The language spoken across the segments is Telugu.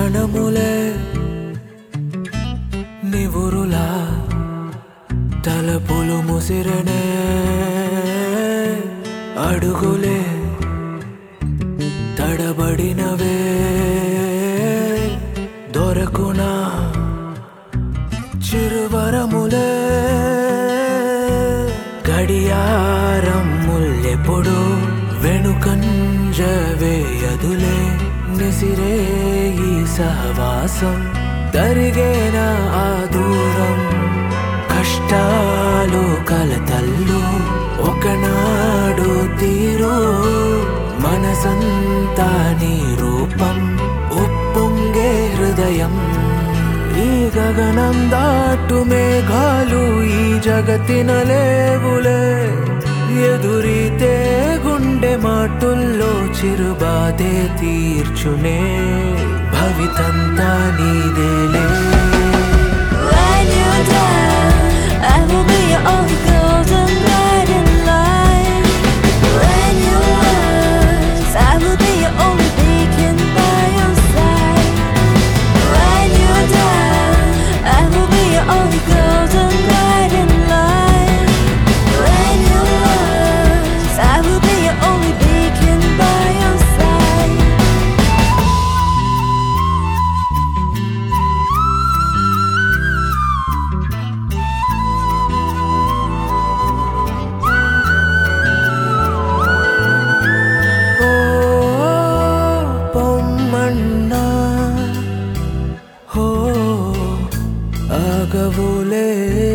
క్షణములే నివురులా తలపులు ముసిరనే అడుగులే తడబడినవే దొరకునా చిరువరములే గడియారం ముల్లెప్పుడు వెనుకంజ వేయదులే నిసిరే ఈ సహవాసం తరిగేనా ఆ దూరం కష్టాలు కలతల్లు ఒకనాడు తీరు మనసంతా నీ రూపం ఉప్పొంగే హృదయం ఈ గగనం దాటు మేఘాలు ఈ జగతిన లేవులే ఎదురీతే గుండె మాటుల్లో చిరుబాధే తీర్చునే భవితంతా నీదేలే When you're down, I will be your only golden guiding light. When you're lost, I will be your only beacon by your side. When you're down, I will be your only golden guiding light. When you're lost, I will be your only beacon by your side. ఆగవులే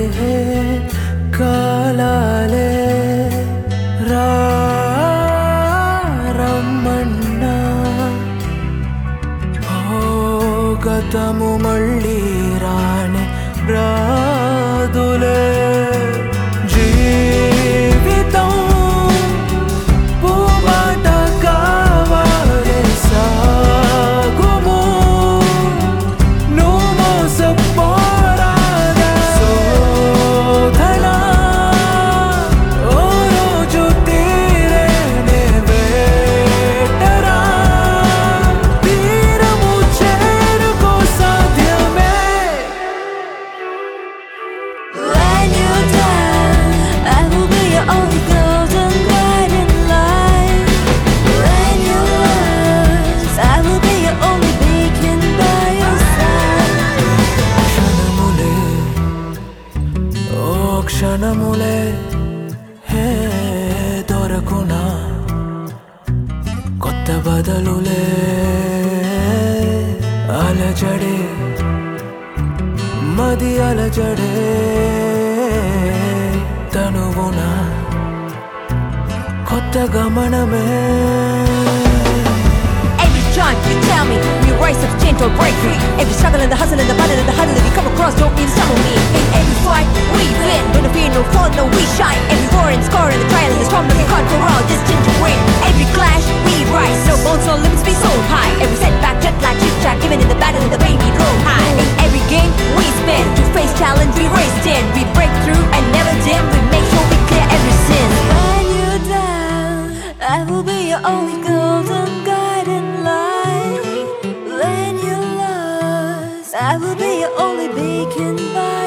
కాలాలే రమ్మన్నా గతము మళ్ళీ రానే రాదులే జీవితం పూమాట కావాలే సాగుము నువ్వు మోసపోరాదా శోధన ఓ రోజు తీరేనే వేటరా తీరము చేరుకో సాధ్యమే When you're down, I will be your only golden guiding light. When you're lost, I will be your only beacon by your side. క్షణములే ఓ క్షణములే హే దొరకునా కొత్త బదలులే అలజడే మది అలజడే తనువునా కొత్త గమనమే Every time you tell me you rise up, change or break free. Every struggle and the hustle and the battle and the huddle that you come across don't mean some of me. In every fight we win, no fear, no fall, no we shine. Every war and score and the trial and the storm that we conquer all this ginger win. Every clash we rise, no bones, no limits be so high. Every setback just like chip-jack, even in the battle and the pain we grow high. In every game we spin, to face challenge we race in. We break through and never dim, we make sure we clear every sin. When you're down, I will be your only golden guiding light. When you're lost, I will be your only beacon by